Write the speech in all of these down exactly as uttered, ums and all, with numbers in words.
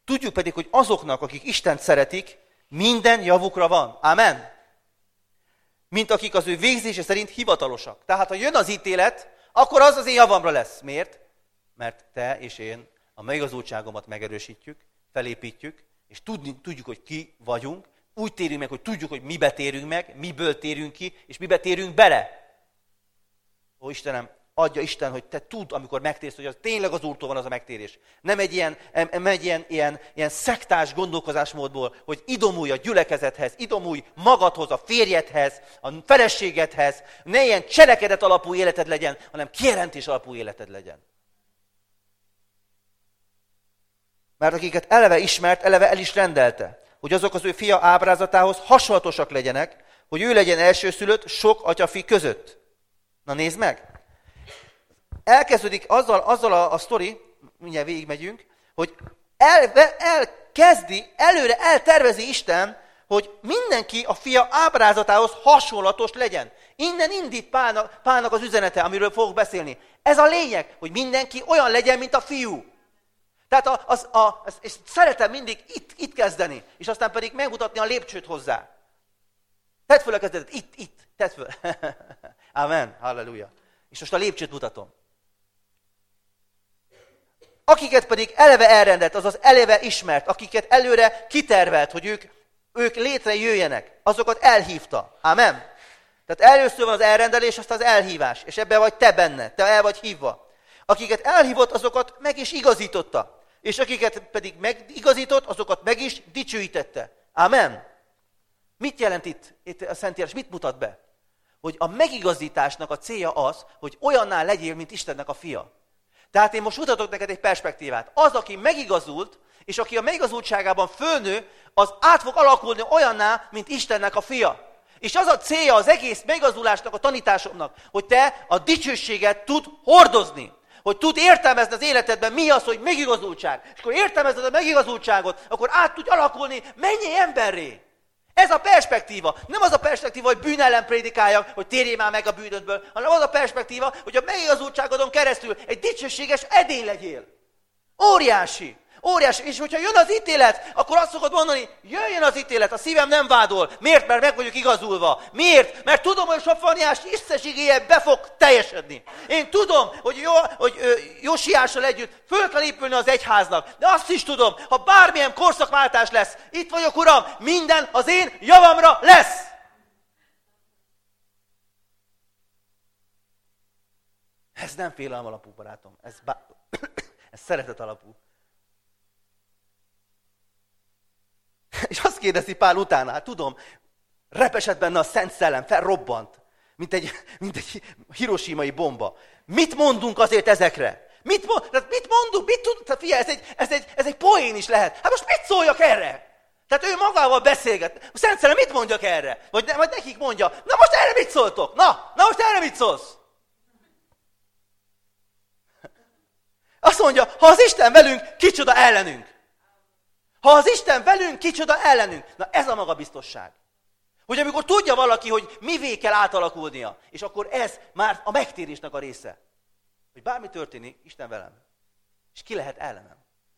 Tudjuk pedig, hogy azoknak, akik Istent szeretik, minden javukra van. Amen. Mint akik az ő végzése szerint hivatalosak. Tehát, ha jön az ítélet, akkor az az én javamra lesz. Miért? Mert te és én a megigazultságomat megerősítjük, felépítjük, és tudni, tudjuk, hogy ki vagyunk, úgy térünk meg, hogy tudjuk, hogy mibe térünk meg, miből térünk ki, és mibe térünk bele. Ó, Istenem, adja Isten, hogy te tudd, amikor megtérsz, hogy az tényleg az Úrtól van az a megtérés. Nem egy ilyen, nem egy ilyen, ilyen, ilyen szektás gondolkozásmódból, hogy idomulj a gyülekezethez, idomulj magadhoz, a férjedhez, a feleségedhez, ne ilyen cselekedet alapú életed legyen, hanem kijelentés alapú életed legyen. Mert akiket eleve ismert, eleve el is rendelte, hogy azok az ő fia ábrázatához hasonlatosak legyenek, hogy ő legyen elsőszülött sok atyafi között. Na nézd meg! Elkezdődik azzal, azzal a, a sztori, mindjárt végigmegyünk, hogy el, elkezdi, előre eltervezi Isten, hogy mindenki a fia ábrázatához hasonlatos legyen. Innen indít Pálnak, Pálnak az üzenete, amiről fogok beszélni. Ez a lényeg, hogy mindenki olyan legyen, mint a fiú. Tehát a, az, a, és szeretem mindig itt, itt kezdeni, és aztán pedig megmutatni a lépcsőt hozzá. Tedd föl a kezdetet, itt, itt, tedd föl. Amen, halleluja. És most a lépcsőt mutatom. Akiket pedig eleve elrendelt, azaz eleve ismert, akiket előre kitervelt, hogy ők, ők létrejöjjenek, azokat elhívta. Amen. Tehát először van az elrendelés, aztán az elhívás, és ebben vagy te benne, te el vagy hívva. Akiket elhívott, azokat meg is igazította. És akiket pedig megigazított, azokat meg is dicsőítette. Amen. Mit jelent itt, itt a Szentírás? Mit mutat be? Hogy a megigazításnak a célja az, hogy olyanná legyél, mint Istennek a fia. Tehát én most mutatok neked egy perspektívát. Az, aki megigazult, és aki a megigazultságában fölnő, az át fog alakulni olyanná, mint Istennek a fia. És az a célja az egész megigazulásnak, a tanításomnak, hogy te a dicsőséget tud hordozni. Hogy tud értelmezni az életedben, mi az, hogy megigazultság. És akkor értelmezed a megigazultságot, akkor át tudj alakulni mennyi emberré. Ez a perspektíva. Nem az a perspektíva, hogy bűn ellen prédikáljak, hogy térjél már meg a bűnödből, hanem az a perspektíva, hogy a megigazultságodon keresztül egy dicsőséges edény legyél. Óriási. Óriási. És hogyha jön az ítélet, akkor azt szokod mondani, jöjjön az ítélet, a szívem nem vádol. Miért? Mert meg vagyok igazulva. Miért? Mert tudom, hogy Sofaniás Isztes igéje be fog teljesedni. Én tudom, hogy, jó, hogy ö, Josiással együtt föl kell épülni az egyháznak. De azt is tudom, ha bármilyen korszakváltás lesz, itt vagyok, Uram, minden az én javamra lesz. Ez nem félelem alapú, barátom. Ez, bá... ez szeretet alapú. És azt kérdezi Pál utána, hát tudom, repesett benne a Szent Szellem, felrobbant, mint egy, mint egy hiroshimai bomba. Mit mondunk azért ezekre? Mit, mond, mit mondunk? Mit tud, tehát figyelj, ez egy, ez, egy, ez egy poén is lehet. Hát most mit szóljak erre? Tehát ő magával beszélget. A Szent Szellem mit mondjak erre? Vagy, ne, vagy nekik mondja, na most erre mit szóltok? Na, na most erre mit szólsz? Azt mondja, ha az Isten velünk, kicsoda ellenünk. Ha az Isten velünk, kicsoda ellenünk. Na ez a magabiztosság. Hogy amikor tudja valaki, hogy mivé kell átalakulnia, és akkor ez már a megtérésnek a része. Hogy bármi történik, Isten velem. És ki lehet ellenem?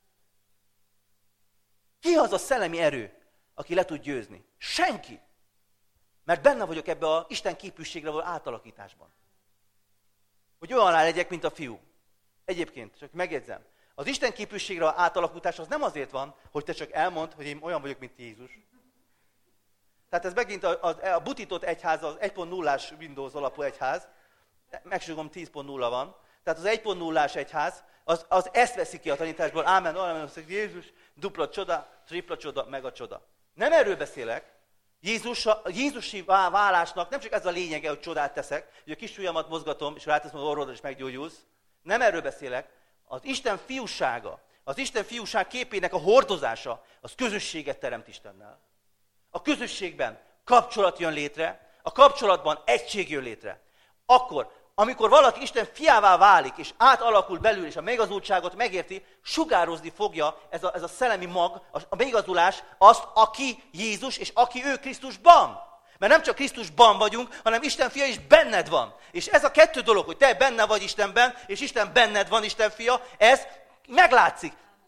Ki az a szellemi erő, aki le tud győzni? Senki. Mert benne vagyok ebbe az Isten képűségre való átalakításban. Hogy olyan legyek, mint a fiú. Egyébként, csak megjegyzem, az Isten képűségre való átalakítás az nem azért van, hogy te csak elmondd, hogy én olyan vagyok, mint Jézus. Tehát ez megint a, a, a butított egyház, az egy pont nullás Windows alapú egyház, megsugom tíz pont nulla van, tehát az egy pont nullás egyház, az, az ezt veszi ki a tanításból, ámen, ámen, Jézus, dupla csoda, tripla csoda, mega csoda. Nem erről beszélek. Jézus, a Jézusi válásnak nem csak ez a lényege, hogy csodát teszek, hogy a kis ujjamat mozgatom, és ráteszem az orrodra, és meggyógyulsz. Nem erről beszélek. Az Isten fiúsága, az Isten fiúság képének a hordozása, az közösséget teremt Istennel. A közösségben kapcsolat jön létre, a kapcsolatban egység jön létre. Akkor, amikor valaki Isten fiává válik, és átalakul belül, és a megigazultságot megérti, sugározni fogja ez a, ez a szellemi mag, a megigazulás, azt, aki Jézus, és aki ő Krisztusban. Mert nem csak Krisztusban vagyunk, hanem Isten fia is benned van. És ez a kettő dolog, hogy te benne vagy Istenben, és Isten benned van, Isten fia, ez meglátszik.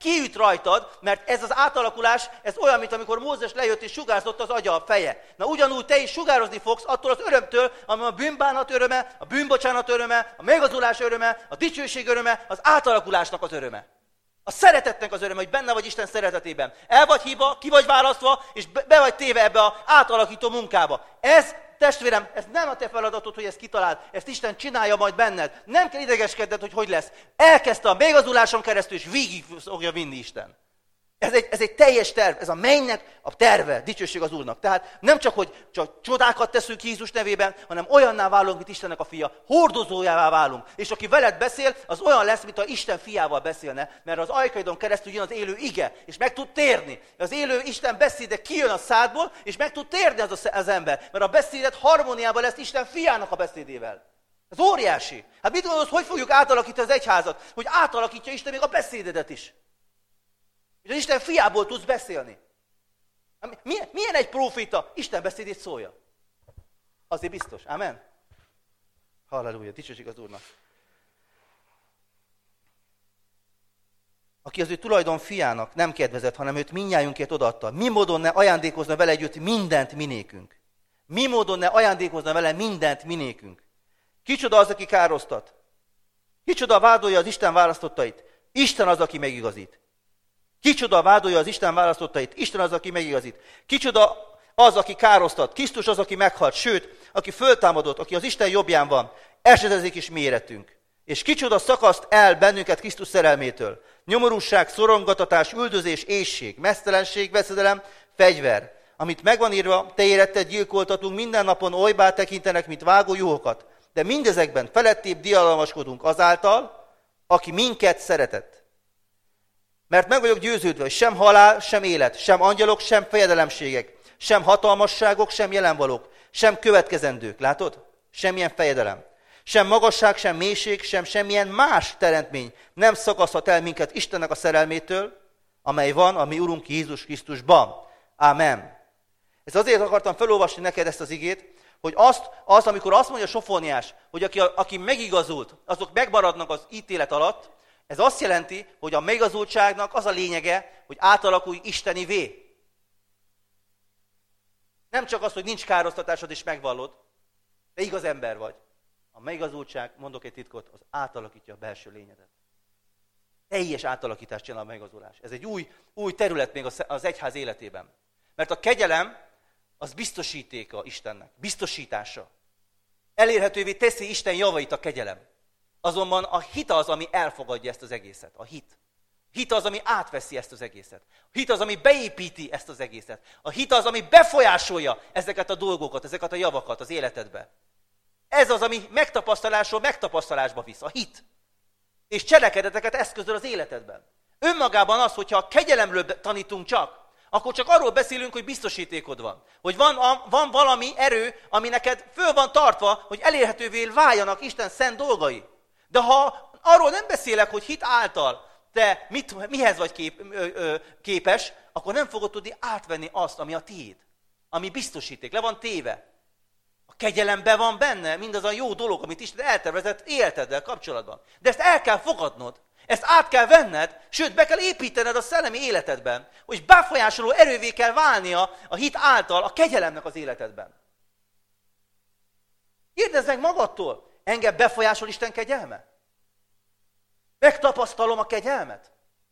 kiüt rajtad, mert ez az átalakulás, ez olyan, mint amikor Mózes lejött és sugárzott az agya a feje. Na ugyanúgy te is sugározni fogsz attól az örömtől, ami a bűnbánat öröme, a bűnbocsánat öröme, a megazulás öröme, a dicsőség öröme, az átalakulásnak az öröme. A szeretetnek az öröme, hogy benne vagy Isten szeretetében. El vagy hívva, ki vagy választva, és be vagy téve ebbe az átalakító munkába. Ez, testvérem, ez nem a te feladatod, hogy ezt kitaláld. Ezt Isten csinálja majd benned. Nem kell idegeskedned, hogy hogy lesz. Elkezdte a megazuláson keresztül, és végig fogja vinni Isten. Ez egy, ez egy teljes terv, ez a mennynek a terve, dicsőség az Úrnak. Tehát nem csak, hogy csak csodákat teszünk Jézus nevében, hanem olyanná válunk, mint Istennek a fia, hordozójává válunk. És aki veled beszél, az olyan lesz, mint ha Isten fiával beszélne, mert az ajkaidon keresztül jön az élő ige, és meg tud térni. Az élő Isten beszéde kijön a szádból, és meg tud térni az, az ember, mert a beszédet harmóniában lesz Isten fiának a beszédével. Ez óriási. Hát mit gondolsz, hogy fogjuk átalakítani az egyházat? Hogy átalakítja Isten még a beszédedet is. És az Isten fiából tudsz beszélni. Milyen, milyen egy próféta? Isten beszédét szólja. Azért biztos. Amen? Halleluja, dicsőség az Úrnak. Aki az ő tulajdon fiának nem kedvezett, hanem őt mindnyájunkért odaadta. Mi módon ne ajándékozna vele együtt mindent minékünk? Mi módon ne ajándékozna vele mindent minékünk? Kicsoda az, aki károsztat? Kicsoda vádolja az Isten választottait? Isten az, aki megigazít. Kicsoda vádolja az Isten választottait? Isten az, aki megigazít. Kicsoda az, aki károsztat? Krisztus az, aki meghalt, sőt, aki föltámadott, aki az Isten jobbján van. Esetezik is mi érettünk. És kicsoda szakaszt el bennünket Krisztus szerelmétől. Nyomorúság, szorongatatás, üldözés, éhség, meztelenség, veszedelem, fegyver. Amit megvan írva, te éretted gyilkoltatunk, minden napon olybá tekintenek, mint vágó juhokat. De mindezekben felettébb diadalmaskodunk azáltal, aki minket szeretett. Mert meg vagyok győződve, hogy sem halál, sem élet, sem angyalok, sem fejedelemségek, sem hatalmasságok, sem jelenvalók, sem következendők, látod? Semmilyen fejedelem, sem magasság, sem mélység, sem semmilyen más teremtmény nem szakaszhat el minket Istennek a szerelmétől, amely van a mi Urunk Jézus Krisztusban. Amen. Ez azért akartam felolvasni neked ezt az igét, hogy azt, az, amikor azt mondja Sofóniás, hogy aki, aki megigazult, azok megmaradnak az ítélet alatt, ez azt jelenti, hogy a megigazultságnak az a lényege, hogy átalakulj istenivé. Nem csak az, hogy nincs károsztatásod és megvallod, de igaz ember vagy. A megigazultság, mondok egy titkot, az átalakítja a belső lényedet. Teljes átalakítást csinál a megigazulás. Ez egy új, új terület még az egyház életében. Mert a kegyelem az biztosítéka Istennek, biztosítása. Elérhetővé teszi Isten javait a kegyelem. Azonban a hit az, ami elfogadja ezt az egészet. A hit. Hit az, ami átveszi ezt az egészet. A hit az, ami beépíti ezt az egészet. A hit az, ami befolyásolja ezeket a dolgokat, ezeket a javakat az életedbe. Ez az, ami megtapasztalásról megtapasztalásba visz. A hit. És cselekedeteket eszközöl az életedben. Önmagában az, hogyha a kegyelemről tanítunk csak, akkor csak arról beszélünk, hogy biztosítékod van. Hogy van, van valami erő, ami neked föl van tartva, hogy elérhetővé váljanak Isten szent dolgai. De ha arról nem beszélek, hogy hit által te mit, mihez vagy kép, ö, ö, képes, akkor nem fogod tudni átvenni azt, ami a tiéd. Ami biztosíték, le van téve. A kegyelemben van benne mindaz a jó dolog, amit Isten eltervezett életeddel kapcsolatban. De ezt el kell fogadnod. Ezt át kell venned, sőt, be kell építened a szellemi életedben, hogy befolyásoló erővé kell válnia a hit által a kegyelemnek az életedben. Kérdezz meg magadtól, engem befolyásol Isten kegyelme? Megtapasztalom a kegyelmet?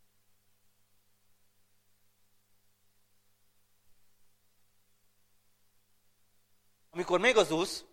Amikor megazulsz,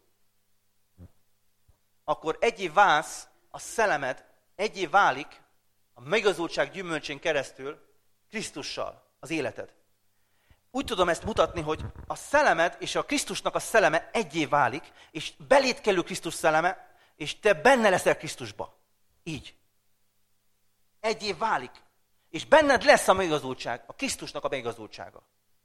akkor egyé válsz a szellemed, egyé válik a megazultság gyümölcsén keresztül Krisztussal az életed. Úgy tudom ezt mutatni, hogy a szellemed és a Krisztusnak a szelleme egyé válik, és beléd kerül Krisztus szelleme, és te benne leszel Krisztusba. Így. Egyé válik. És benned lesz a megazultság, a Krisztusnak a megazultsága.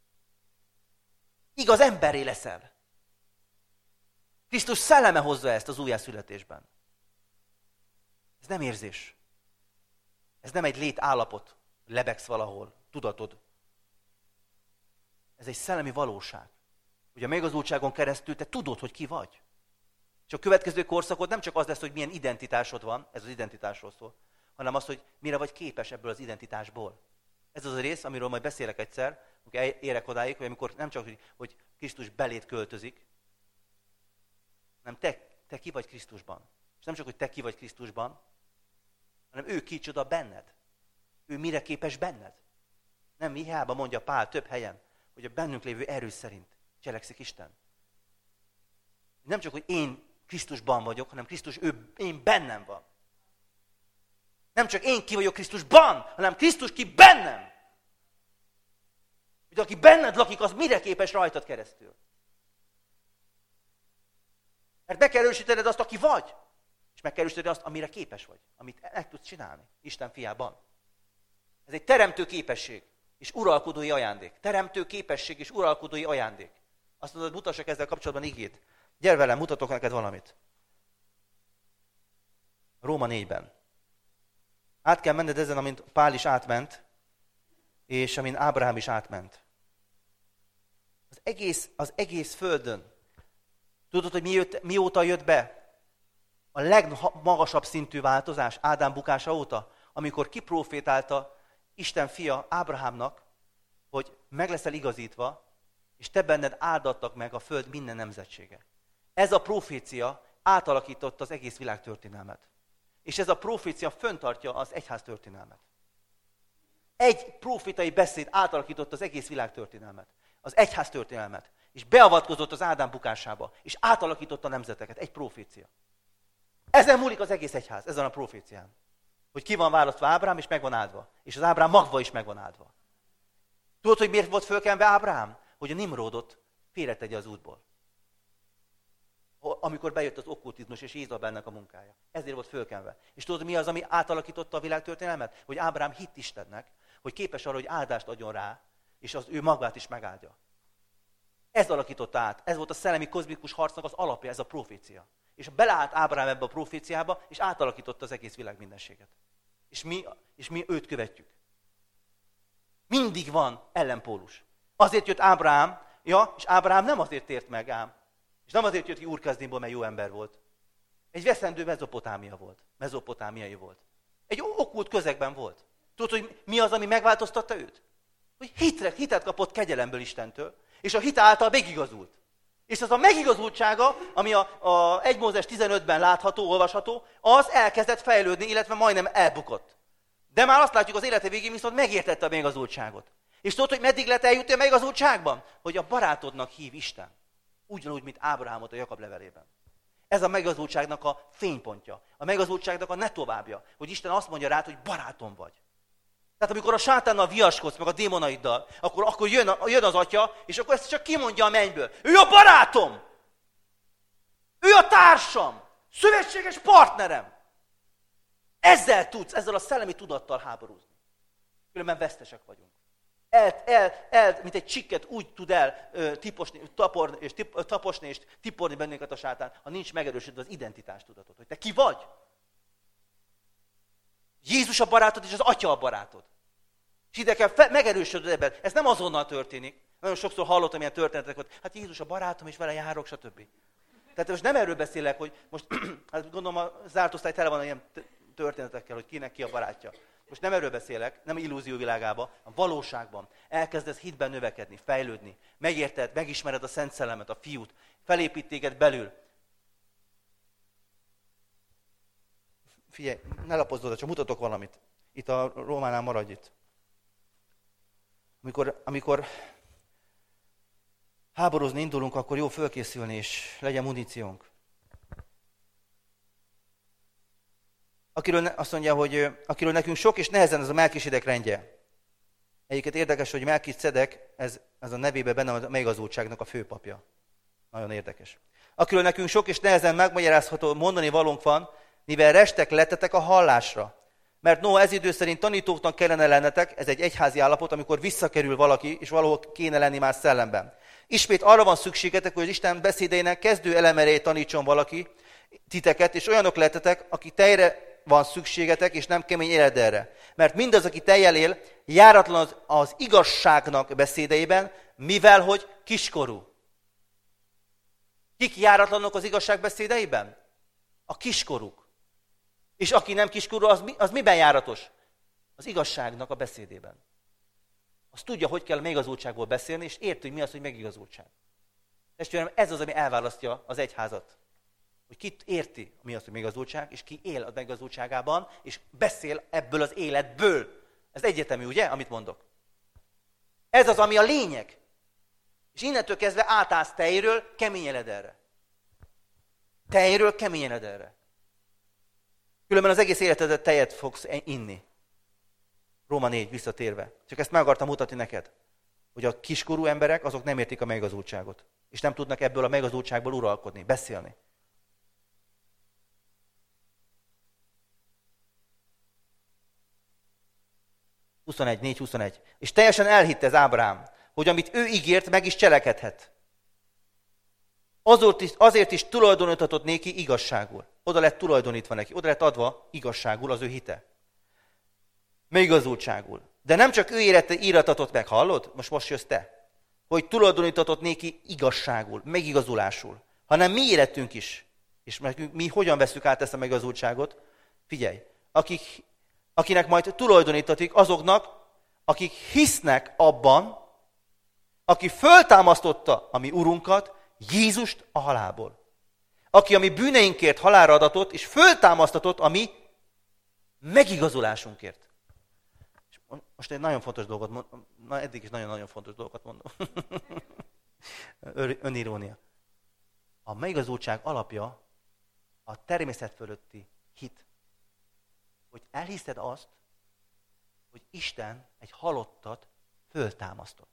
Igaz emberré leszel. Krisztus szelleme hozza ezt az újjászületésben. Ez nem érzés. Ez nem egy létállapot, lebegsz valahol, tudatod. Ez egy szellemi valóság. Hogy a megazultságon keresztül te tudod, hogy ki vagy. És a következő korszakod nem csak az lesz, hogy milyen identitásod van, ez az identitásról szól, hanem az, hogy mire vagy képes ebből az identitásból. Ez az a rész, amiről majd beszélek egyszer, amikor érek odáig, hogy amikor nem csak, hogy Krisztus belét költözik, hanem te, te ki vagy Krisztusban. És nem csak, hogy te ki vagy Krisztusban, hanem ő kicsoda benned. Ő mire képes benned. Nem hiába mondja Pál több helyen, hogy a bennünk lévő erő szerint cselekszik Isten. Nem csak, hogy én Krisztusban vagyok, hanem Krisztus, ő, én bennem van. Nem csak én ki vagyok Krisztusban, hanem Krisztus ki bennem. Hogy aki benned lakik, az mire képes rajtad keresztül. Mert meg kell erősítened azt, aki vagy. És meg kell erősítened azt, amire képes vagy. Amit meg tudsz csinálni. Isten fiában. Ez egy teremtő képesség és uralkodói ajándék. Teremtő képesség és uralkodói ajándék. Azt mondod, mutassak ezzel kapcsolatban igét. Gyere velem, mutatok neked valamit. Róma négyben. Át kell menned ezen, amint Pál is átment, és amint Ábrahám is átment. Az egész, az egész földön. Tudod, hogy mi jött, mióta jött be a legmagasabb szintű változás Ádám bukása óta, amikor kiprofétálta Isten fia Ábrahámnak, hogy meg leszel igazítva, és te benned áldattak meg a föld minden nemzetsége. Ez a profécia átalakította az egész világ történelmet. És ez a profécia föntartja az egyház történelmet. Egy profétai beszéd átalakította az egész világ történelmet. Az egyház történelmet. És beavatkozott az Ádám bukásába. És átalakította a nemzeteket. Egy profécia. Ezen múlik az egész egyház. Ezen a profécián. Hogy ki van választva Ábrahám, és meg van áldva. És az Ábrahám magva is meg van áldva. Tudod, hogy miért volt fölkenve Ábrahám? Hogy a Nimrodot félretegye az útból. Amikor bejött az okkultizmus és Jézabelnek a munkája. Ezért volt fölkenve. És tudod, mi az, ami átalakította a világtörténelmet? Hogy Ábrahám hitt Istennek, hogy képes arra, hogy áldást adjon rá, és az ő magát is megáldja. Ez alakította át. Ez volt a szellemi kozmikus harcnak az alapja, ez a profécia. És beleállt Ábrahám ebbe a proféciába, és átalakította az egész világ mindenséget. És mi, és mi őt követjük. Mindig van ellenpólus. Azért jött Ábrahám, ja, és Ábrahám nem azért tért meg ám. És nem azért jött ki Úr-Kasdimból, mert jó ember volt. Egy veszendő Mezopotámia volt. Mezopotámiai volt. Egy okkult közegben volt. Tudod, hogy mi az, ami megváltoztatta őt? Hogy hitre, hitet kapott kegyelemből Istentől, és a hit által megigazult. És az a megigazultsága, ami a, a egy Mózes tizenötben látható, olvasható, az elkezdett fejlődni, illetve majdnem elbukott. De már azt látjuk, az élete végén viszont megértette a megigazultságot. És tudod, hogy meddig lehet eljutni a megigazultságban? Hogy a barátodnak hív Isten. Ugyanúgy, mint Ábrahámot a Jakab levelében. Ez a megigazultságnak a fénypontja. A megigazultságnak a ne továbbja. Hogy Isten azt mondja rád, hogy barátom vagy. Tehát amikor a sátánnal viaskodsz, meg a démonaiddal, akkor, akkor jön, jön az atya, és akkor ezt csak kimondja a mennyből. Ő a barátom! Ő a társam! Szövetséges partnerem! Ezzel tudsz, ezzel a szellemi tudattal háborúzni. Különben vesztesek vagyunk. El, el, el, mint egy csikket úgy tud el ö, tiposni, taporni, és tip, taposni és tiporni bennünket a sátán, ha nincs megerősödve az identitástudatot, hogy te ki vagy. Jézus a barátod, és az Atya a barátod. És ide kell fe, megerősödni ebben. Ez nem azonnal történik. Nagyon sokszor hallottam ilyen történeteket, hogy hát Jézus a barátom, és vele járok, stb. Tehát most nem erről beszélek, hogy most, hát gondolom a zárt osztály tele van ilyen történetekkel, hogy kinek ki a barátja. Most nem erről beszélek, nem illúzió világában, a valóságban. Elkezdesz hitben növekedni, fejlődni. Megérted, megismered a Szent Szellemet, a Fiút. Felépít téged belül. Figyelj, ne lapozd oda, csak mutatok valamit. Itt a Rómánál maradj itt. Amikor, amikor háborúzni indulunk, akkor jó fölkészülni, és legyen muníciónk. Akiről azt mondja, hogy akiről nekünk sok és nehezen ez a Melkisedek rendje. Egyiket érdekes, hogy Melkisedek, ez, ez a nevében benne a megigazultságnak a főpapja. Nagyon érdekes. Akiről nekünk sok és nehezen megmagyarázható mondani valónk van, mivel restek lettetek a hallásra. Mert no, ez idő szerint tanítóknak kellene lennetek, ez egy egyházi állapot, amikor visszakerül valaki, és valahol kéne lenni más szellemben. Ismét arra van szükségetek, hogy az Isten beszédeinek kezdő elemerét tanítson valaki titeket, és olyanok lettetek, aki tejre van szükségetek, és nem kemény éledelre. Mert mindaz, aki tejjel él, járatlan az, az igazságnak beszédeiben, mivel hogy kiskorú. Kik járatlanok az igazság beszédeiben? A kiskorúk. És aki nem kiskorú, az, az miben járatos? Az igazságnak a beszédében. az tudja, hogy kell a megigazultságból beszélni, és érti, hogy mi az, hogy megigazultság. Testvérem, ez az, ami elválasztja az egyházat. Hogy ki érti, mi az, hogy megigazultság, és ki él a megigazultságában, és beszél ebből az életből. Ez egyetemű, ugye, amit mondok? Ez az, ami a lényeg. És innentől kezdve átállsz tejről keményeled Tejről keményeled erre. Különben az egész életedet tejet fogsz inni. Róma négy, visszatérve. Csak ezt meg akartam mutatni neked, hogy a kiskorú emberek azok nem értik a megigazultságot. És nem tudnak ebből a megigazultságból uralkodni, beszélni. huszonegy, négy huszonegy. És teljesen elhitte ez Ábrahám, hogy amit ő ígért, meg is cselekedhet. Azért is, azért is tulajdoníthatott néki igazságul. Oda lett tulajdonítva neki, oda lett adva igazságul az ő hite. Megigazultságul. De nem csak ő érette íratatott meg, hallod? Most most jössz te. Hogy tulajdoníthatott néki igazságul, megigazulásul. Hanem mi életünk is. És mi hogyan veszük át ezt a megigazultságot? Figyelj, akik, akinek majd tulajdonítatik azoknak, akik hisznek abban, aki föltámasztotta a mi Urunkat, Jézust a halálból. Aki a mi bűneinkért halálra adatott, és föltámasztatott a mi megigazulásunkért. És most egy nagyon fontos dolgot mondom, na eddig is nagyon-nagyon fontos dolgokat mondom. Önirónia. A megigazultság alapja a természet fölötti hit. Hogy elhiszed azt, hogy Isten egy halottat föltámasztott.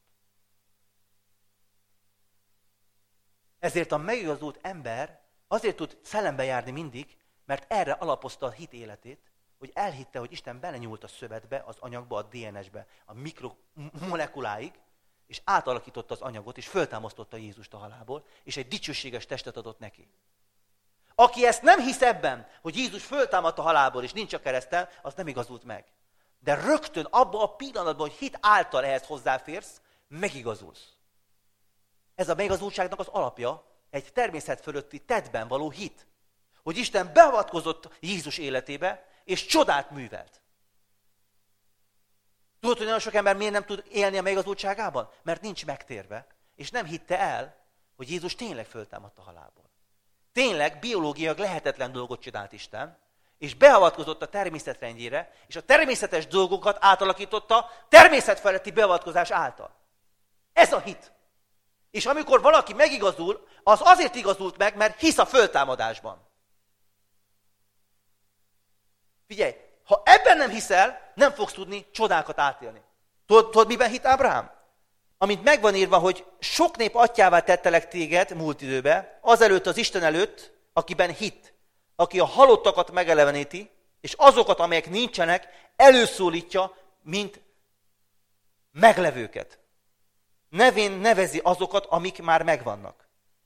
Ezért a megigazult ember azért tud szellembe járni mindig, mert erre alapozta a hit életét, hogy elhitte, hogy Isten belenyúlt a szövetbe, az anyagba, a dé en es-be, a mikromolekuláig, és átalakította az anyagot, és föltámasztotta Jézust a halálból, és egy dicsőséges testet adott neki. Aki ezt nem hisz ebben, hogy Jézus föltámadt a halálból, és nincs a kereszten, az nem igazult meg. De rögtön abban a pillanatban, hogy hit által ehhez hozzáférsz, megigazulsz. Ez a megigazultságnak az alapja, egy természet fölötti tettben való hit. Hogy Isten beavatkozott Jézus életébe, és csodát művelt. Tudod, hogy nagyon sok ember miért nem tud élni a megigazultságában? Mert nincs megtérve, és nem hitte el, hogy Jézus tényleg föltámadt a halálból. Tényleg biológiailag lehetetlen dolgot csinált Isten, és beavatkozott a természetrendjére, és a természetes dolgokat átalakította természetfeletti beavatkozás által. Ez a hit. És amikor valaki megigazul, az azért igazult meg, mert hisz a föltámadásban. Figyelj, ha ebben nem hiszel, nem fogsz tudni csodákat átélni. Tudod, tudod miben hit Ábrahám? Amint megvan írva, hogy sok nép atyává tettelek téged múlt időben, azelőtt az Isten előtt, akiben hit, aki a halottakat megeleveníti, és azokat, amelyek nincsenek, előszólítja, mint meglevőket. Nevén nevezi azokat, amik már megvannak.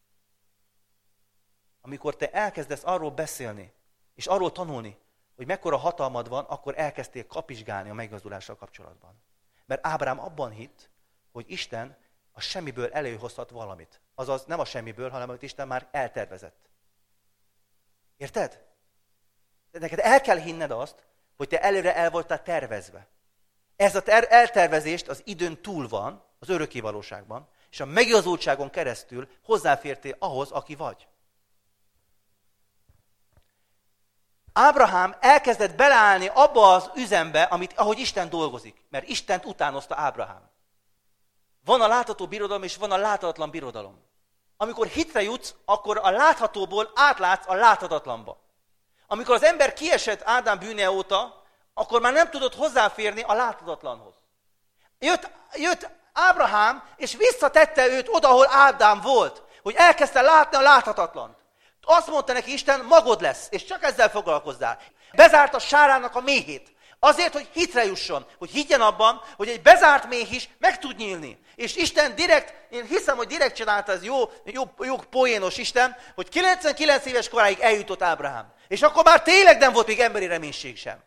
Amikor te elkezdesz arról beszélni, és arról tanulni, hogy mekkora hatalmad van, akkor elkezdtél kapizsgálni a megigazulással kapcsolatban. Mert Ábrahám abban hitt, hogy Isten a semmiből előhozhat valamit. Azaz nem a semmiből, hanem amit Isten már eltervezett. Érted? De neked el kell hinned azt, hogy te előre el voltál tervezve. Ez a ter- eltervezést az időn túl van, az örökké valóságban, és a megigazultságon keresztül hozzáfértél ahhoz, aki vagy. Ábrahám elkezdett beleállni abba az üzembe, amit, ahogy Isten dolgozik, mert Istent utánozta Ábrahám. Van a látható birodalom, és van a láthatatlan birodalom. Amikor hitre jutsz, akkor a láthatóból átlátsz a láthatatlanba. Amikor az ember kiesett Ádám bűne óta, akkor már nem tudott hozzáférni a láthatatlanhoz. Jött, jött Ábrahám, és visszatette őt oda, ahol Ádám volt, hogy elkezdte látni a láthatatlant. Azt mondta neki Isten, magod lesz, és csak ezzel foglalkozzál. Bezárt a sárának a méhét. Azért, hogy hitre jusson, hogy higgyen abban, hogy egy bezárt méh is meg tud nyílni. És Isten direkt, én hiszem, hogy direkt csinálta, ez jó, jó, jó poénos Isten, hogy kilencvenkilenc éves koráig eljutott Ábrahám. És akkor már tényleg nem volt még emberi reménység sem.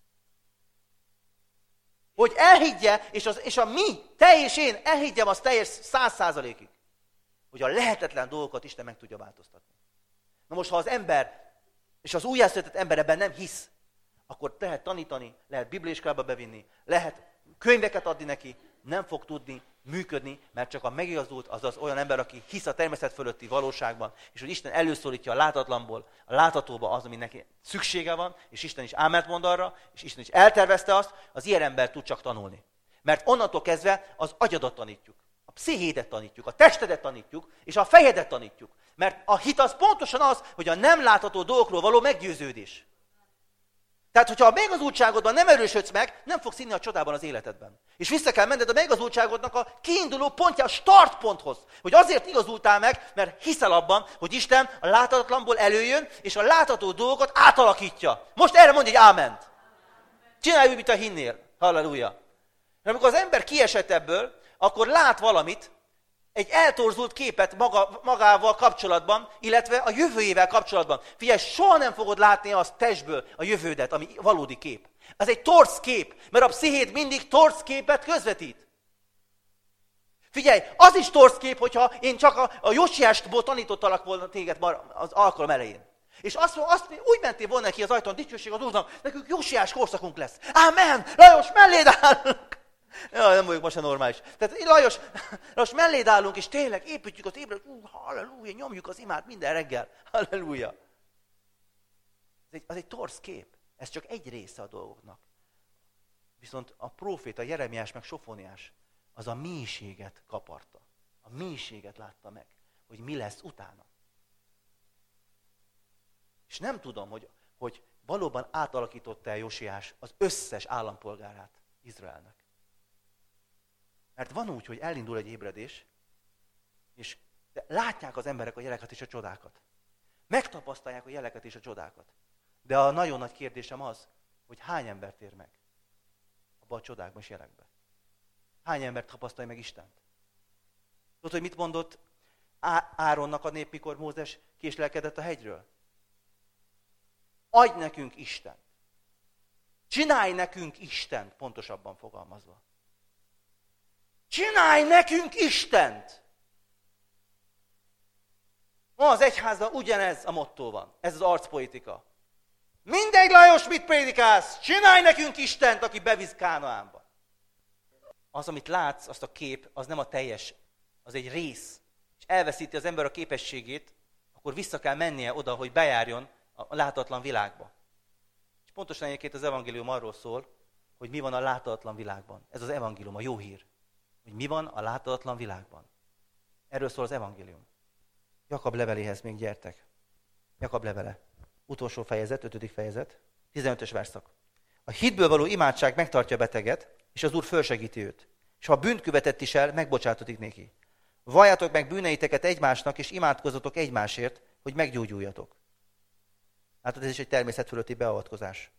Hogy elhiggye, és, az, és a mi, te és én elhiggyem az teljes száz százalékig, hogy a lehetetlen dolgokat Isten meg tudja változtatni. Na most, ha az ember, és az újjászületett ember ebben nem hisz, akkor lehet tanítani, lehet bibliaiskolába bevinni, lehet könyveket adni neki, nem fog tudni működni, mert csak a megigazult, azaz olyan ember, aki hisz a természet fölötti valóságban, és hogy Isten előszólítja a látatlanból a láthatóba az, ami neki szüksége van, és Isten is áment mond arra, és Isten is eltervezte azt, az ilyen ember tud csak tanulni. Mert onnantól kezdve az agyadat tanítjuk, a pszichédet tanítjuk, a testedet tanítjuk, és a fejedet tanítjuk. Mert a hit az pontosan az, hogy a nem látható dolgokról való meggyőződés. Tehát, hogyha a megigazultságodban nem erősödsz meg, nem fogsz inni a csodában az életedben. És vissza kell menned a megigazultságodnak a kiinduló pontja, a startponthoz. Hogy azért igazultál meg, mert hiszel abban, hogy Isten a láthatatlanból előjön, és a látható dolgokat átalakítja. Most erre mondj egy áment. Csinálj úgy, mint a hinnél. Halleluja. Mert amikor az ember kiesett ebből, akkor lát valamit, egy eltorzult képet maga, magával kapcsolatban, illetve a jövőjével kapcsolatban. Figyelj, soha nem fogod látni azt testből a jövődet, ami valódi kép. Ez egy torz kép, mert a pszichéd mindig torz képet közvetít. Figyelj, az is torz kép, hogyha én csak a, a Josiásból tanítottalak volna téged az alkalom elején. És azt, azt úgy mentél volna neki az ajtón, dicsőség az Úrnak, nekünk Josiás korszakunk lesz. Ámen! Lajos, melléd állunk! Ja, nem vagyok most a normális. Tehát Lajos, Lajos melléd állunk, és tényleg építjük az ébredet, uh, halleluja, nyomjuk az imát minden reggel. Halleluja. Az egy, az egy torz kép. Ez csak egy része a dolgoknak. Viszont a próféta, Jeremiás meg Sofóniás, az a mélységet kaparta. A mélységet látta meg, hogy mi lesz utána. És nem tudom, hogy, hogy valóban átalakította-e Josiás az összes állampolgárát Izraelnek. Mert van úgy, hogy elindul egy ébredés, és látják az emberek a jeleket és a csodákat. Megtapasztalják a jeleket és a csodákat. De a nagyon nagy kérdésem az, hogy hány ember tér meg abba a csodákban és jelekbe. Hány ember tapasztalja meg Istent? Tudod, hogy mit mondott Á- Áronnak a nép, mikor Mózes késlelkedett a hegyről? Adj nekünk Istent. Csinálj nekünk Istent, pontosabban fogalmazva. Csinálj nekünk Istent! Ma az egyházban ugyanez a motto van. Ez az arcpolitika. Mindegy, Lajos, mit prédikálsz? Csinálj nekünk Istent, aki bevisz Kánaánba. Az, amit látsz, azt a kép, az nem a teljes, az egy rész. És elveszíti az ember a képességét, akkor vissza kell mennie oda, hogy bejárjon a láthatatlan világba. És pontosan egyébként az evangélium arról szól, hogy mi van a láthatatlan világban. Ez az evangélium, a jó hír. Hogy mi van a láthatatlan világban. Erről szól az evangélium. Jakab leveléhez még gyertek. Jakab levele. Utolsó fejezet, ötödik fejezet, tizenötös verszak. A hitből való imádság megtartja a beteget, és az Úr fölsegíti őt. És ha bűnt követett is el, megbocsátodik neki. Valljátok meg bűneiteket egymásnak, és imádkozzatok egymásért, hogy meggyógyuljatok. Látod, ez is egy természet fölötti beavatkozás.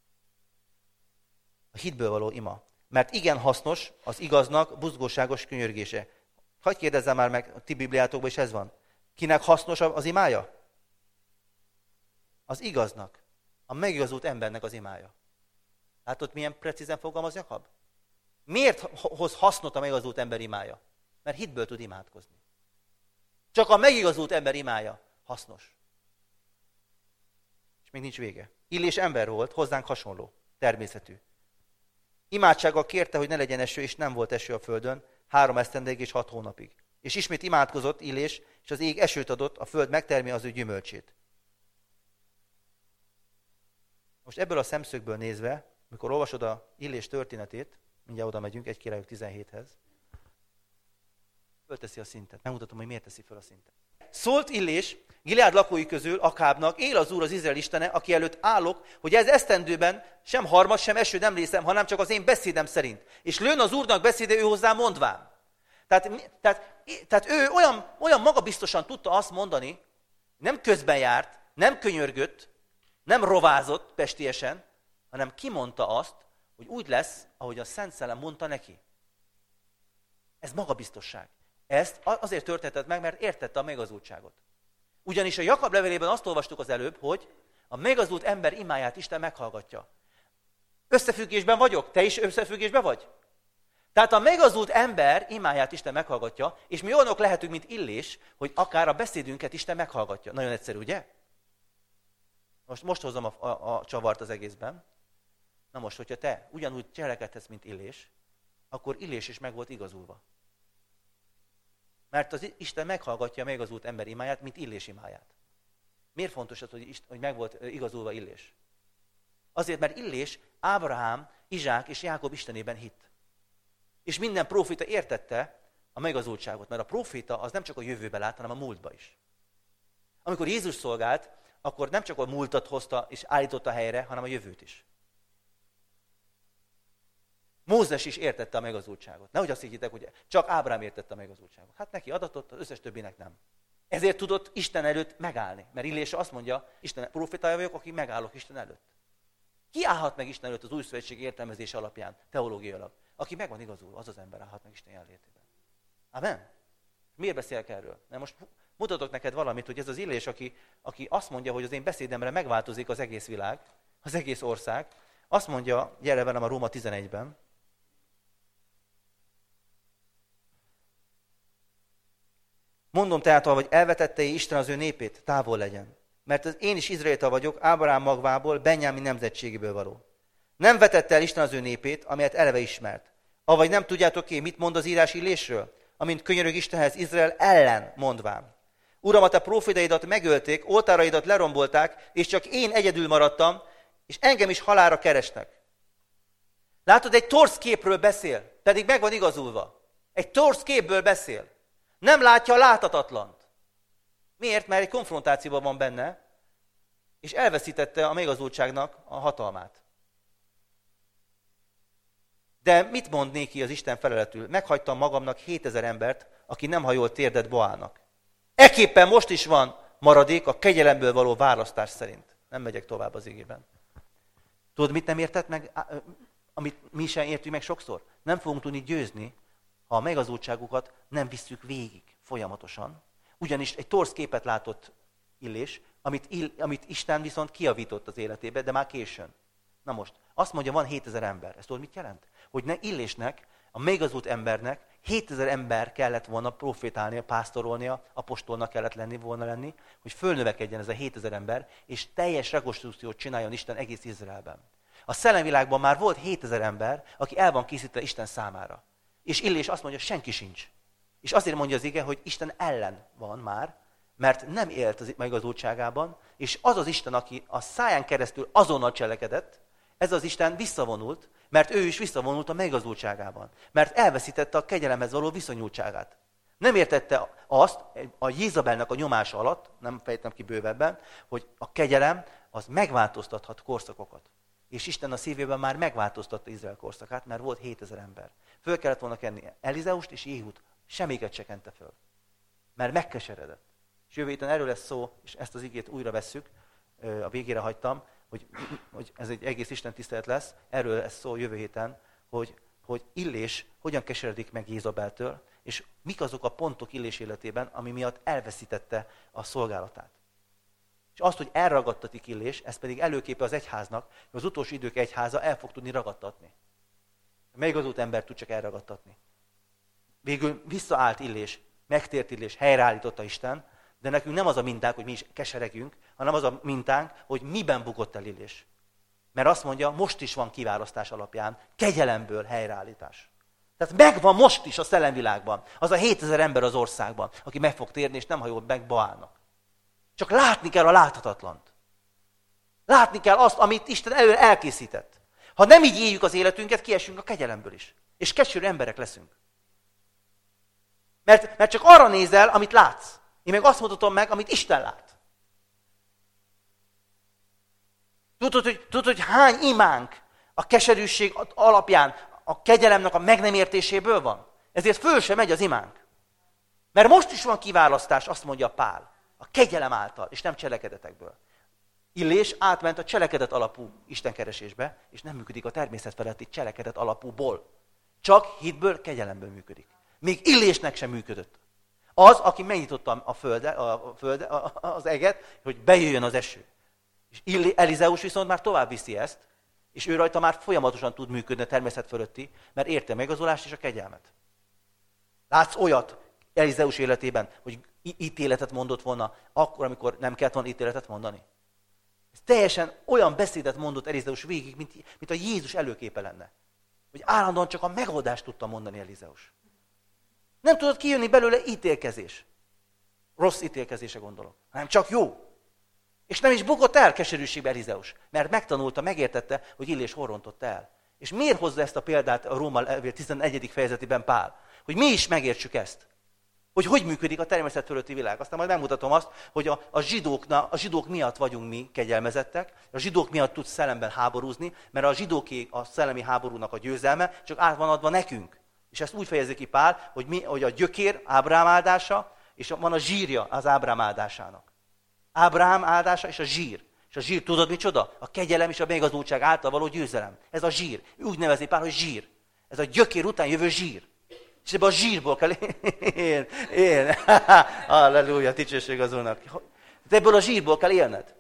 A hitből való ima. Mert igen hasznos az igaznak buzgóságos könyörgése. Hadd kérdezzem már meg, a ti bibliátokban is ez van. Kinek hasznos az imája? Az igaznak. A megigazult embernek az imája. Látod, milyen precízen fogalmaz Jakab? Miért hoz hasznot a megigazult ember imája? Mert hitből tud imádkozni. Csak a megigazult ember imája hasznos. És még nincs vége. Illés ember volt, hozzánk hasonló, természetű. Imádsággal kérte, hogy ne legyen eső, és nem volt eső a földön, három esztendeig és hat hónapig. És ismét imádkozott Illés, és az ég esőt adott, a föld megtermi az ő gyümölcsét. Most ebből a szemszögből nézve, mikor olvasod a Illés történetét, mindjárt oda megyünk, egy Királyok tizenhéthez, fölteszi a szintet. Megmutatom, hogy miért teszi föl a szintet. Szólt Illés Gileád lakói közül Akábnak, él az Úr az Izrael Istene, aki előtt állok, hogy ez esztendőben sem harmat, sem eső nem lészem, hanem csak az én beszédem szerint. És lőn az Úrnak beszéde ő hozzá mondván. Tehát, tehát, tehát ő olyan, olyan magabiztosan tudta azt mondani, nem közben járt, nem könyörgött, nem rovázott pestiesen, hanem kimondta azt, hogy úgy lesz, ahogy a Szent Szellem mondta neki. Ez magabiztosság. Ezt azért történtett meg, mert értette a megigazultságot. Ugyanis a Jakab levelében azt olvastuk az előbb, hogy a megigazult ember imáját Isten meghallgatja. Összefüggésben vagyok? Te is összefüggésben vagy? Tehát a megigazult ember imáját Isten meghallgatja, és mi olyanok lehetünk, mint Illés, hogy akár a beszédünket Isten meghallgatja. Nagyon egyszerű, ugye? Most, most hozom a, a, a csavart az egészben. Na most, hogyha te ugyanúgy cselekedhetsz, mint Illés, akkor Illés is meg volt igazulva. Mert az Isten meghallgatja meg az út ember imáját, mint Illés imáját. Miért fontos az, hogy, hogy meg volt igazulva Illés? Azért, mert Illés Ábrahám, Izsák és Jákob Istenében hitt. És minden próféta értette a megazultságot, mert a próféta az nem csak a jövőbe lát, hanem a múltba is. Amikor Jézus szolgált, akkor nem csak a múltat hozta és állította helyre, hanem a jövőt is. Mózes is értette a megazultságot. Nehogy azt higgyétek, hogy csak Ábrahám értette a megazultságot. Hát neki adatott, az összes többinek nem. Ezért tudott Isten előtt megállni. Mert Illés azt mondja, Isten profétája vagyok, aki megállok Isten előtt. Ki állhat meg Isten előtt az új szövetség értelmezése alapján, teológiailag? Aki meg van igazul, az az ember állhat meg Isten jelenlétében. Amen? Miért beszélek erről? Na most mutatok neked valamit, hogy ez az Illés, aki, aki azt mondja, hogy az én beszédemre megváltozik az egész világ, az egész ország, azt mondja, gyere velem a Róma tizenegyben, mondom tehát, hogy elvetette Isten az ő népét, távol legyen. Mert az én is izraelita vagyok, Ábrahám magvából, Benjámin nemzetségéből való. Nem vetette el Isten az ő népét, amelyet eleve ismert. Avagy nem tudjátok én, mit mond az írás Illésről? Amint könyörög Istenhez Izrael ellen mondván. Uram, a te prófétaidat megölték, oltáraidat lerombolták, és csak én egyedül maradtam, és engem is halálra keresnek. Látod, egy torz képről beszél, pedig meg van igazulva. Egy torz képből beszél. Nem látja a láthatatlant. Miért? Mert egy konfrontációban van benne, és elveszítette a megazultságnak a hatalmát. De mit mond néki az Isten feleletül? Meghagytam magamnak hétezer embert, aki nem hajolt térdet Baálnak. Ekképpen most is van maradék a kegyelemből való választás szerint. Nem megyek tovább az igében. Tudod, mit nem értett meg? Amit mi sem értünk meg sokszor? Nem fogunk tudni győzni, ha a megazultságukat nem visszük végig folyamatosan. Ugyanis egy torz képet látott Illés, amit, Ill, amit Isten viszont kijavított az életébe, de már későn. Na most, azt mondja, van hétezer ember. Ezt tudod, mit jelent? Hogy ne Illésnek, a megazult embernek hétezer ember kellett volna profétálnia, pásztorolnia, apostolnak kellett lenni, volna lenni, hogy fölnövekedjen ez a hétezer ember, és teljes rekonstrukciót csináljon Isten egész Izraelben. A szellemvilágban már volt hétezer ember, aki el van készítve Isten számára. És Illés azt mondja, senki sincs. És azért mondja az ige, hogy Isten ellen van már, mert nem élt az megazultságában, és az az Isten, aki a száján keresztül azonnal cselekedett, ez az Isten visszavonult, mert ő is visszavonult a megazultságában. Mert elveszítette a kegyelemhez való viszonyultságát. Nem értette azt a Jézabelnek a nyomása alatt, nem fejtem ki bővebben, hogy a kegyelem az megváltoztathat korszakokat. És Isten a szívében már megváltoztatta Izrael korszakát, mert volt hétezer ember. Föl kellett volna kenni Elizeust és Jéhut. Semmiket se kente föl. Mert megkeseredett. És jövő héten erről lesz szó, és ezt az igét újra vesszük, a végére hagytam, hogy, hogy ez egy egész Isten tisztelet lesz, erről lesz szó jövő héten, hogy, hogy Illés hogyan keseredik meg Jézabeltől, és mik azok a pontok Illés életében, ami miatt elveszítette a szolgálatát. És azt, hogy elragadtatik Illés, ez pedig előképe az egyháznak, hogy az utolsó idők egyháza el fog tudni ragadtatni. Megazult ember tud csak elragadtatni. Végül visszaállt Illés, megtért Illés, helyreállította Isten, de nekünk nem az a mintánk, hogy mi is keseregünk, hanem az a mintánk, hogy miben bukott el Illés. Mert azt mondja, most is van kiválasztás alapján, kegyelemből helyreállítás. Tehát megvan most is a szellemvilágban az a hétezer ember az országban, aki meg fog térni, és nem hajol meg Baálnak. Csak látni kell a láthatatlant. Látni kell azt, amit Isten előre elkészített. Ha nem így éljük az életünket, kiesünk a kegyelemből is. És keserű emberek leszünk. Mert, mert csak arra nézel, amit látsz. Én meg azt mutatom meg, amit Isten lát. Tudod, hogy, tudod, hogy hány imánk a keserűség alapján a kegyelemnek a meg nem értéséből van? Ezért föl sem megy az imánk. Mert most is van kiválasztás, azt mondja Pál, a kegyelem által, és nem cselekedetekből. Illés átment a cselekedet alapú istenkeresésbe, és nem működik a természet feletti cselekedet alapúból. Csak hitből, kegyelemből működik. Még Illésnek sem működött. Az, aki megnyitotta a földe, a földe, az eget, hogy bejöjjön az eső. És Elizeus viszont már tovább viszi ezt, és ő rajta már folyamatosan tud működni a természet fölötti, mert érte megazolást és a kegyelmet. Látsz olyat Elizeus életében, hogy ítéletet mondott volna akkor, amikor nem kellett volna ítéletet mondani? Ez teljesen olyan beszédet mondott Elizeus végig, mint, mint a Jézus előképe lenne. hogy állandóan csak a megoldást tudta mondani Elizeus. Nem tudott kijönni belőle ítélkezés. Rossz ítélkezése gondolok, hanem csak jó. És nem is bukott el keserűségbe Elizeus, mert megtanulta, megértette, hogy Illés hol rontott el. És miért hozza ezt a példát a Róma levél tizenegyedik fejezetében Pál? Hogy mi is megértsük ezt. Hogy hogy működik a természet fölötti világ. Aztán majd megmutatom azt, hogy a, a, zsidókna, a zsidók miatt vagyunk mi kegyelmezettek, a zsidók miatt tudsz szellemben háborúzni, mert a zsidóké a szellemi háborúnak a győzelme, csak át van adva nekünk. És ezt úgy fejezi ki Pál, hogy, mi, hogy a gyökér Ábrám áldása, és van a zsírja az Ábrám áldásának. Ábrám áldása és a zsír. És a zsír tudod micsoda? A kegyelem és a megigazultság által való győzelem. Ez a zsír. Úgy nevezi Pál, hogy zsír. Ez a gyökér után jövő zsír. És ebben a zsírból kell élni. Én. Halleluja, dicsőség az Úrnak. De ebből a zsírból kell élned.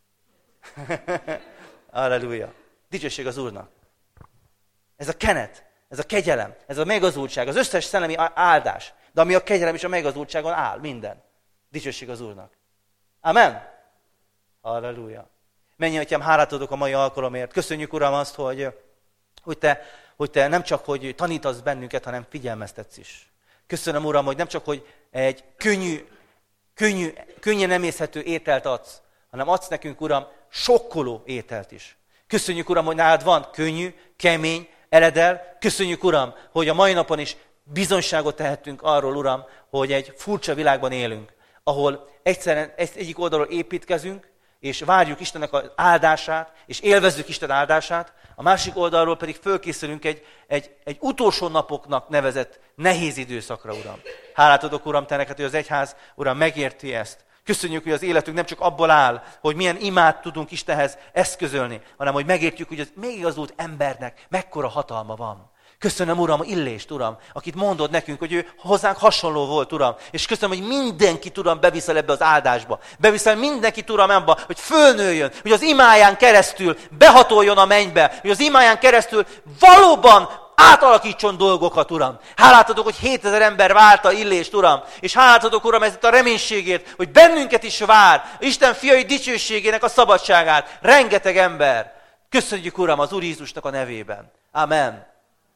Halleluja. Dicsőség az Úrnak. Ez a kenet, ez a kegyelem, ez a megigazultság, az összes szellemi áldás. De ami a kegyelem és a megigazultságon áll, minden. Dicsőség az Úrnak. Amen. Halleluja. Mennyi, atyám, hálát adok a mai alkalomért. Köszönjük, Uram, azt, hogy, hogy, te, hogy te nem csak hogy tanítasz bennünket, hanem figyelmeztetsz is. Köszönöm, Uram, hogy nem csak hogy egy könnyű, könnyű, könnyen emészhető ételt adsz, hanem adsz nekünk, Uram, sokkoló ételt is. Köszönjük, Uram, hogy nálad van könnyű, kemény, eledel. Köszönjük, Uram, hogy a mai napon is bizonyságot tehetünk arról, Uram, hogy egy furcsa világban élünk, ahol egyszerűen egyik oldalról építkezünk, és várjuk Istennek az áldását, és élvezzük Isten áldását, a másik oldalról pedig fölkészülünk egy, egy, egy utolsó napoknak nevezett nehéz időszakra, Uram. Hálát adok, Uram, te neked, hogy az egyház, Uram, megérti ezt. Köszönjük, hogy az életünk nem csak abból áll, hogy milyen imát tudunk Istenhez eszközölni, hanem hogy megértjük, hogy az megigazult embernek mekkora hatalma van. Köszönöm, Uram, Illést, Uram, akit mondod nekünk, hogy ő hozzánk hasonló volt, Uram. És köszönöm, hogy mindenkit, Uram, beviszel ebbe az áldásba. Beviszel mindenkit, Uram, ebbe, hogy fölnőjön, hogy az imáján keresztül behatoljon a mennybe, hogy az imáján keresztül valóban átalakítson dolgokat, Uram. Hálát adok, hogy hétezer ember várta Illést, Uram. És hálát adok, Uram, ezért a reménységért, hogy bennünket is vár Isten fiai dicsőségének a szabadságát. Rengeteg ember. Köszönjük, Uram, az Úr Jézusnak a nevében. Amen.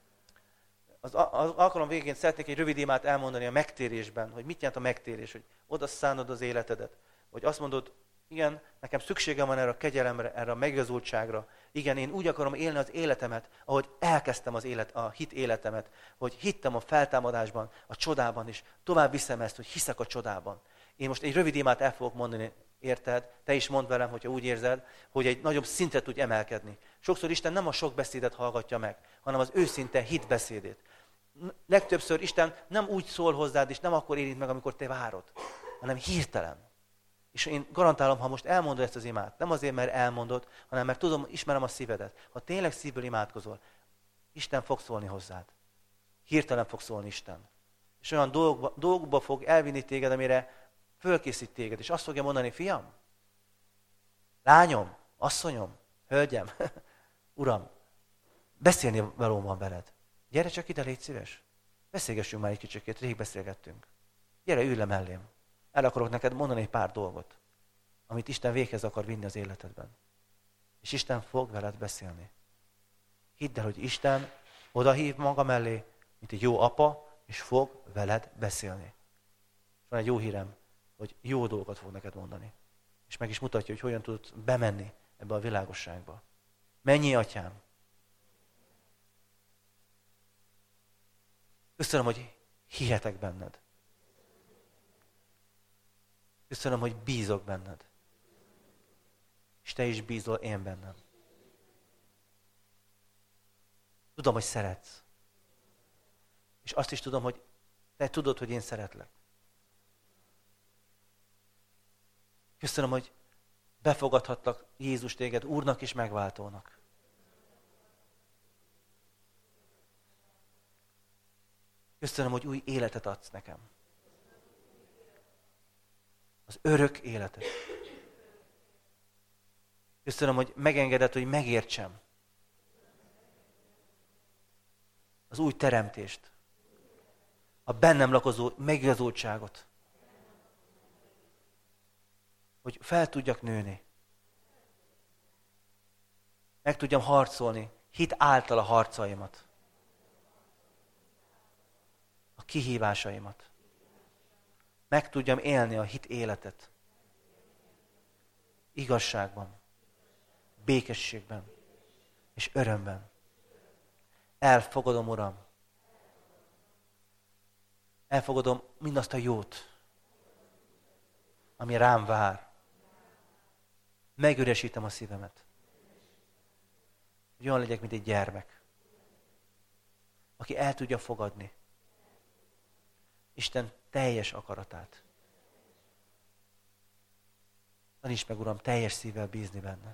Az, az alkalom végén szeretnék egy rövid imát elmondani a megtérésben, hogy mit jelent a megtérés, hogy oda szánod az életedet, hogy azt mondod, igen, nekem szükségem van erre a kegyelemre, erre a megigazultságra. Igen, én úgy akarom élni az életemet, ahogy elkezdtem az élet, a hit életemet, hogy hittem a feltámadásban, a csodában is. Tovább viszem ezt, hogy hiszek a csodában. Én most egy rövid imát el fogok mondani, érted? Te is mondd velem, hogyha úgy érzed, hogy egy nagyobb szintre tudj emelkedni. Sokszor Isten nem a sok beszédet hallgatja meg, hanem az őszinte hitbeszédét. Legtöbbször Isten nem úgy szól hozzád, és nem akkor érint meg, amikor te várod, hanem hirtelen. És én garantálom, ha most elmondod ezt az imát, nem azért, mert elmondod, hanem mert tudom, ismerem a szívedet. Ha tényleg szívből imádkozol, Isten fog szólni hozzád. Hirtelen fog szólni Isten. És olyan dolgokba, dolgokba fog elvinni téged, amire fölkészít téged. És azt fogja mondani, fiam, lányom, asszonyom, hölgyem, uram, beszélni valóm van veled. Gyere csak ide, légy szíves. Beszélgessünk már egy kicsikét, rég beszélgettünk. Gyere, ülj le mellém. El akarok neked mondani egy pár dolgot, amit Isten véghez akar vinni az életedben. És Isten fog veled beszélni. Hidd el, hogy Isten odahív maga mellé, mint egy jó apa, és fog veled beszélni. Van egy jó hírem, hogy jó dolgokat fog neked mondani. És meg is mutatja, hogy hogyan tudsz bemenni ebbe a világosságba. Mennyi, atyám! Köszönöm, hogy hihetek benned. Köszönöm, hogy bízok benned. És te is bízol én bennem. Tudom, hogy szeretsz. És azt is tudom, hogy te tudod, hogy én szeretlek. Köszönöm, hogy befogadhatlak Jézus téged Úrnak és megváltónak. Köszönöm, hogy új életet adsz nekem. Az örök életet. Köszönöm, hogy megengedett, hogy megértsem az új teremtést, a bennem lakozó megigazultságot, hogy fel tudjak nőni, meg tudjam harcolni, hit által a harcaimat. kihívásaimat. Meg tudjam élni a hit életet. Igazságban, békességben és örömben. Elfogadom, Uram. Elfogadom mindazt a jót, ami rám vár. Megüresítem a szívemet. Hogy olyan legyek, mint egy gyermek, aki el tudja fogadni Isten teljes akaratát. Taníts meg, Uram, teljes szívvel bízni benned.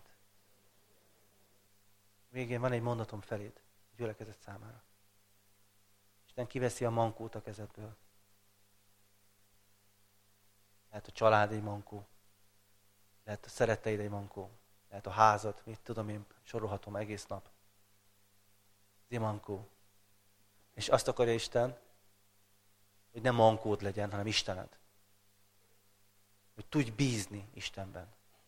Végén van egy mondatom feléd, a gyülekezet számára. Isten kiveszi a mankót a kezedből. Lehet a család egy mankó, lehet a szeretteid egy mankó, lehet a házad, mit tudom én, sorolhatom egész nap. Ez egy mankó. És azt akarja Isten, hogy nem mankód legyen, hanem Istened. Hogy tudj bízni Istenben.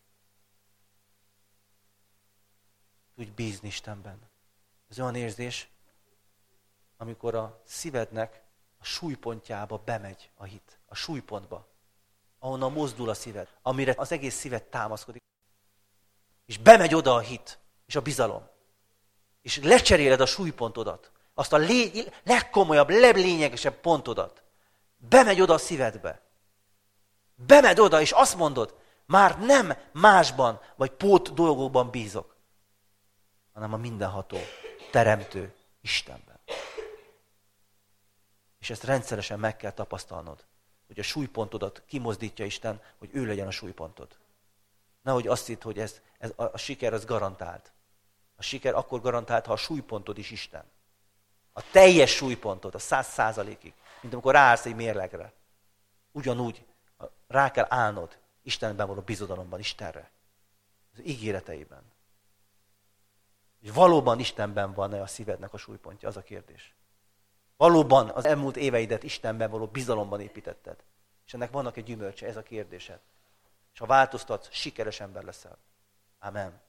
Tudj bízni Istenben. Ez olyan érzés, amikor a szívednek a súlypontjába bemegy a hit. A súlypontba. Ahonnan mozdul a szíved. Amire az egész szíved támaszkodik. És bemegy oda a hit. És a bizalom. És lecseréled a súlypontodat. Azt a lé- legkomolyabb, leglényegesebb pontodat. Bemegy oda a szívedbe. Bemegy oda, és azt mondod, már nem másban, vagy pót dolgokban bízok, hanem a mindenható, teremtő Istenben. És ezt rendszeresen meg kell tapasztalnod, hogy a súlypontodat kimozdítja Isten, hogy ő legyen a súlypontod. Nehogy azt hidd, hogy ez, ez a, a siker az garantált. A siker akkor garantált, ha a súlypontod is Isten. A teljes súlypontod, a száz százalékig, mint amikor ráállsz egy mérlegre. Ugyanúgy rá kell állnod Istenben való bizodalomban, Istenre. Az ígéreteiben. És valóban Istenben van-e a szívednek a súlypontja? Az a kérdés. Valóban az elmúlt éveidet Istenben való bizalomban építetted. És ennek vannak egy gyümölcse, ez a kérdésed. És ha változtatsz, sikeres ember leszel. Amen.